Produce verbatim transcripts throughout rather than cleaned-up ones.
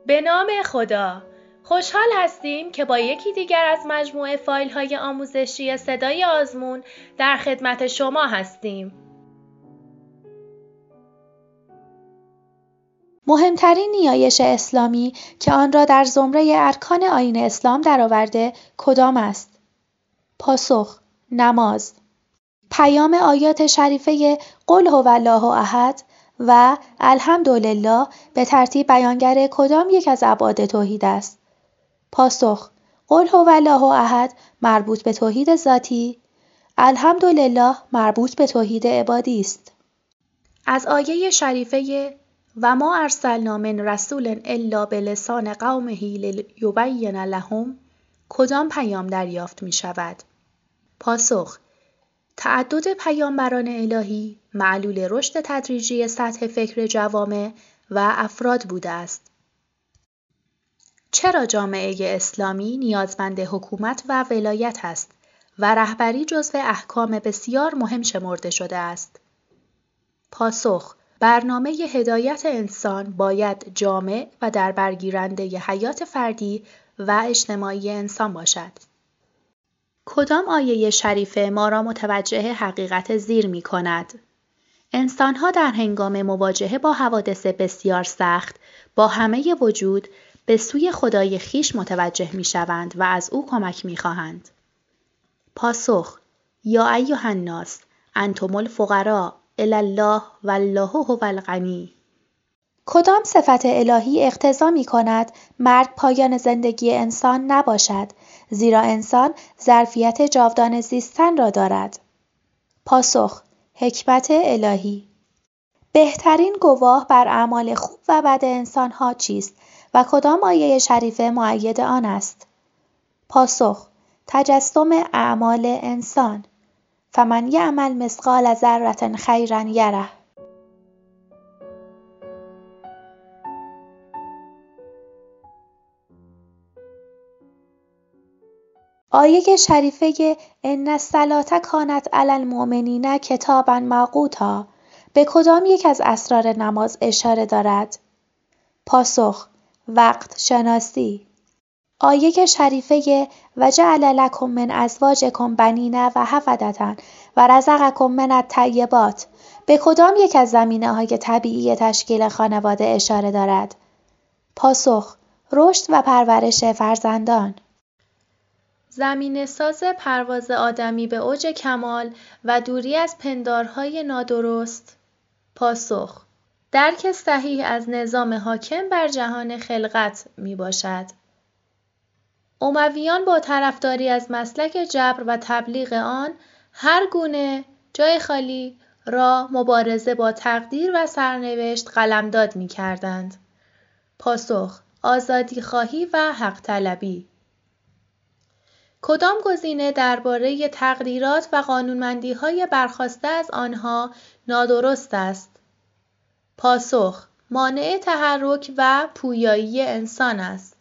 به نام خدا. خوشحال هستیم که با یکی دیگر از مجموعه فایل‌های آموزشی صدای آزمون در خدمت شما هستیم. مهمترین نیایش اسلامی که آن را در زمره ارکان آیین اسلام درآورده کدام است؟ پاسخ: نماز. پیام آیات شریفه قل هو الله احد و الحمدلله به ترتیب بیانگر کدام یک از ابعاد توحید است؟ پاسخ: قل هو الله احد مربوط به توحید ذاتی، الحمدلله مربوط به توحید عبادی است. از آیه شریفه و ما ارسلنا من رسول الا بلسان قومه لیبین لهم کدام پیام دریافت می شود؟ پاسخ: تعدد پیامبران الهی معلول رشد تدریجی سطح فکر جوامع و افراد بوده است. چرا جامعه اسلامی نیازمند حکومت و ولایت است و رهبری جزو احکام بسیار مهم شمرده شده است؟ پاسخ: برنامه هدایت انسان باید جامع و در برگیرنده حیات فردی و اجتماعی انسان باشد. کدام آیه شریفه ما را متوجه حقیقت زیر می کند؟ انسان‌ها در هنگام مواجهه با حوادث بسیار سخت با همه وجود به سوی خدای خویش متوجه می شوند و از او کمک می خواهند. پاسخ: یا ایها الناس انتم الفقراء الی الله والله هو الغنی. کدام صفت الهی اقتضا می کند مرگ پایان زندگی انسان نباشد، زیرا انسان ظرفیت جاودانه زیستن را دارد؟ پاسخ: حکمت الهی. بهترین گواه بر اعمال خوب و بد انسان‌ها چیست و کدام آیه شریفه مؤید آن است؟ پاسخ: تجسم اعمال انسان. فمن یعمل مثقال ذرة خیرا یره. آیه شریفه ان الصلاة کانت علی المؤمنین کتابا موقوتا به کدام یک از اسرار نماز اشاره دارد؟ پاسخ: وقت شناسی. آیه شریفه و جعل لکم من ازواجکم بنین و حفدة و رزقکم من الطیبات به کدام یک از زمینه‌های طبیعی تشکیل خانواده اشاره دارد؟ پاسخ: رشد و پرورش فرزندان. زمینه ساز پرواز آدمی به اوج کمال و دوری از پندارهای نادرست. پاسخ: درک صحیح از نظام حاکم بر جهان خلقت می باشد. امویان با طرفداری از مسلک جبر و تبلیغ آن هر گونه جای خالی را مبارزه با تقدیر و سرنوشت قلمداد می کردند. پاسخ: آزادی خواهی و حق طلبی. کدام گزینه درباره تقدیرات و قانونمندی‌های برخاسته از آنها نادرست است؟ پاسخ: مانع تحرک و پویایی انسان است.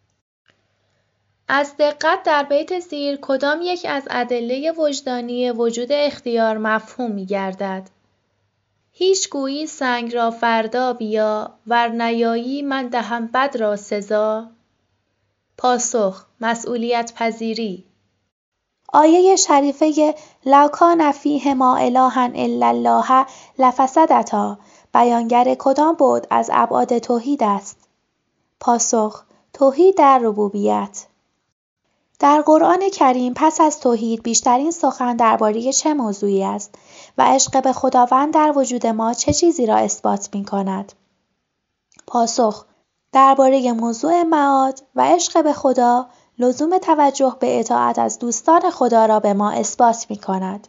از دقت در بیت زیر کدام یک از ادله وجدانی وجود اختیار مفهوم می‌گردد؟ هیچ گویی سنگ را فردا بیا ور نیایی من دهم بد را سزا. پاسخ: مسئولیت پذیری. آیه شریفه لو کان فیهما اله الا الله لفسدتا بیانگر کدام بعد از ابعاد توحید است؟ پاسخ: توحید در ربوبیت. در قرآن کریم پس از توحید بیشترین سخن درباره چه موضوعی است و عشق به خداوند در وجود ما چه چیزی را اثبات می کند؟ پاسخ: درباره موضوع معاد و عشق به خدا لزوم توجه به اطاعت از دوستان خدا را به ما اثبات می کند.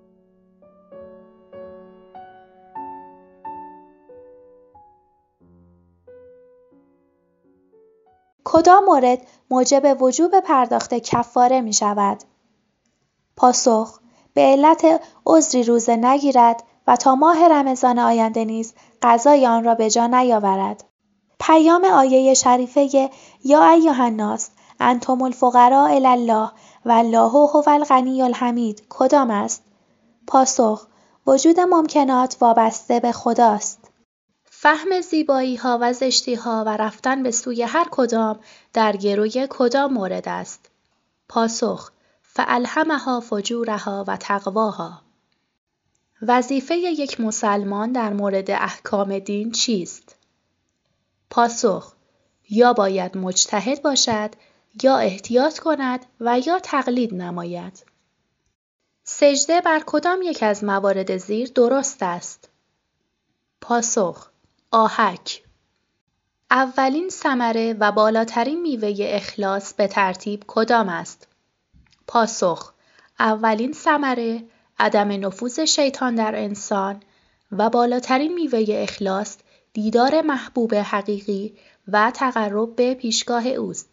کدام مورد موجب وجوب پرداخت کفاره می شود؟ پاسخ: به علت عذری روزه نگیرد و تا ماه رمضان آینده نیز قضای آن را به جا نیاورد. پیام آیه شریفه یا ایها الناس انتم الفقراء الی الله والله هو الغنی الحمید کدام است؟ پاسخ: وجود ممکنات وابسته به خداست. فهم زیبایی ها و زشتی ها و رفتن به سوی هر کدام در گروی کدام مورد است؟ پاسخ: فالهمها فجورها و تقواها. وظیفه یک مسلمان در مورد احکام دین چیست؟ پاسخ: یا باید مجتهد باشد، یا احتیاط کند و یا تقلید نماید. سجده بر کدام یک از موارد زیر درست است؟ پاسخ: آحک. اولین ثمره و بالاترین میوه اخلاص به ترتیب کدام است؟ پاسخ: اولین ثمره عدم نفوذ شیطان در انسان و بالاترین میوه اخلاص دیدار محبوب حقیقی و تقرب به پیشگاه اوست.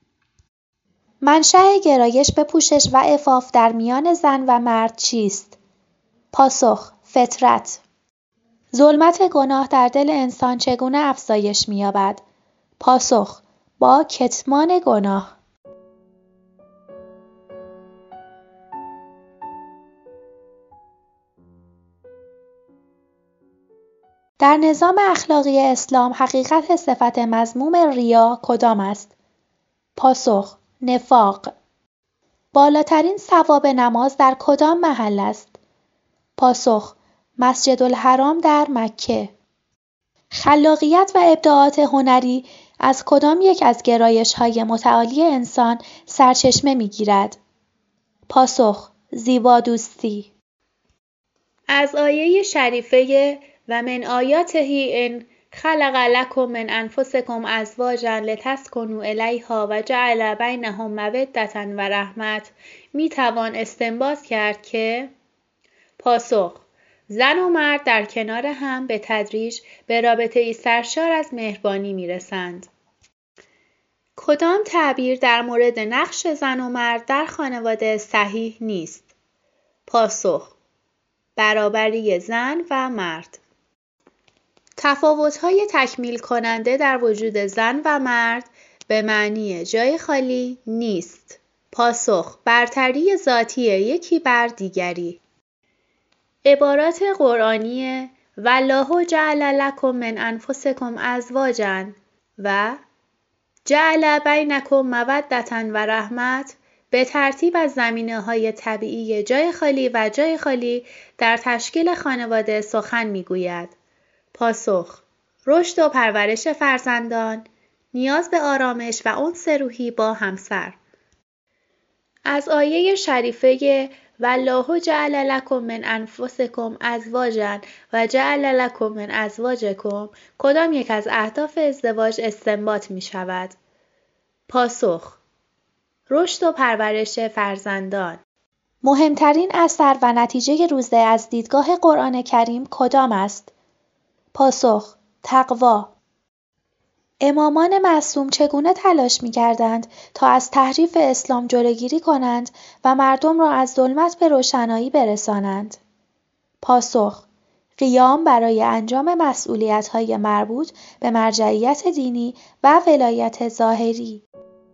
منشأ گرایش به پوشش و عفاف در میان زن و مرد چیست؟ پاسخ: فطرت. ظلمت گناه در دل انسان چگونه افزایش می‌یابد؟ پاسخ: با کتمان گناه. در نظام اخلاقی اسلام حقیقت صفت مذموم ریا کدام است؟ پاسخ: نفاق. بالاترین ثواب نماز در کدام محل است؟ پاسخ: مسجد الحرام در مکه. خلاقیت و ابداعات هنری از کدام یک از گرایش‌های متعالی انسان سرچشمه می‌گیرد؟ پاسخ: زیبادوستی. از آیه شریفه و من آیاته ان خلق لکم من انفسکم ازواجا لتسکنوا الیها و جعل بینهم مودة و رحمة می توان استنباط کرد که پاسخ: زن و مرد در کنار هم به تدریج به رابطه‌ای سرشار از مهربانی می رسند. کدام تعبیر در مورد نقش زن و مرد در خانواده صحیح نیست؟ پاسخ: برابری زن و مرد. تفاوت‌های تکمیل کننده در وجود زن و مرد به معنی جای خالی نیست. پاسخ: برتری ذاتی یکی بر دیگری. عبارات قرآنی والله جعل لکم من انفسکم ازواجا و جعل بینکم مودة و رحمة به ترتیب از زمینه‌های طبیعی جای خالی و جای خالی در تشکیل خانواده سخن می‌گوید. پاسخ: رشد و پرورش فرزندان، نیاز به آرامش و انس روحی با همسر. از آیه شریفه والله جعل لکم من انفسکم ازواجا و جعل لکم من ازواجکم کدام یک از اهداف ازدواج استنباط می شود؟ پاسخ: رشد و پرورش فرزندان. مهمترین اثر و نتیجه روزه از دیدگاه قرآن کریم کدام است؟ پاسخ: تقوا. امامان معصوم چگونه تلاش می‌کردند تا از تحریف اسلام جلوگیری کنند و مردم را از ظلمت به روشنایی برسانند؟ پاسخ: قیام برای انجام مسئولیت‌های مربوط به مرجعیت دینی و ولایت ظاهری.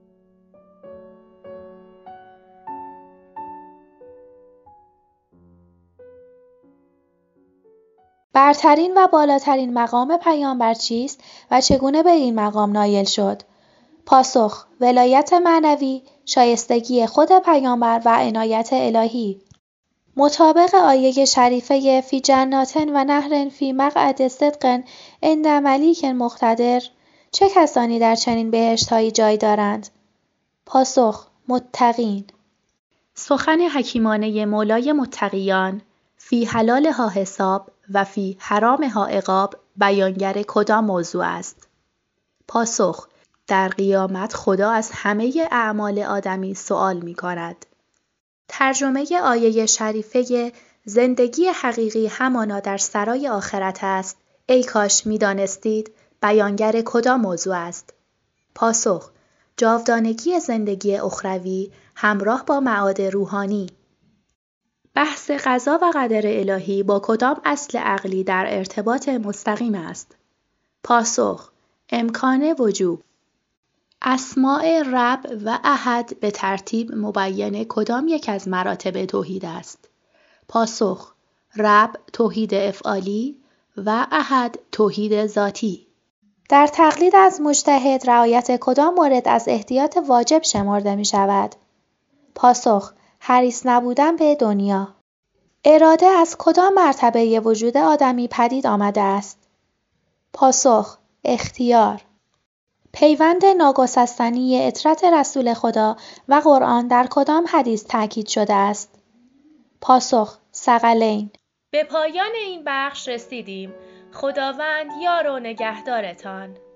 برترین و بالاترین مقام پیامبر چیست و چگونه به این مقام نایل شد؟ پاسخ: ولایت معنوی، شایستگی خود پیامبر و عنایت الهی. مطابق آیه شریفه فی جنات و نهر فی مقعد صدق عند ملیک مقتدر، چه کسانی در چنین بهشت‌هایی جای دارند؟ پاسخ: متقین. سخن حکیمانه مولای متقیان فی حلالها حساب و فی حرامها عقاب بیانگر کدام موضوع است؟ پاسخ: در قیامت خدا از همه اعمال آدمی سؤال می کند. ترجمه آیه شریفه زندگی حقیقی همانا در سرای آخرت است، ای کاش می دانستید بیانگر کدام موضوع است؟ پاسخ: جاودانگی زندگی اخروی همراه با معاد روحانی. بحث قضا و قدر الهی با کدام اصل عقلی در ارتباط مستقیم است؟ پاسخ: امکان وجوب. اسماء رب و احد به ترتیب مبین کدام یک از مراتب توحید است؟ پاسخ: رب توحید افعالی، و احد توحید ذاتی. در تقلید از مجتهد رعایت کدام مورد از احتیاط واجب شمرده می شود؟ پاسخ: حریص نبودن به دنیا. اراده از کدام مرتبه وجود آدمی پدید آمده است؟ پاسخ: اختیار. پیوند ناگسستنی اطرت رسول خدا و قرآن در کدام حدیث تاکید شده است؟ پاسخ: ثقلین. به پایان این بخش رسیدیم. خداوند یار و نگهدارتان.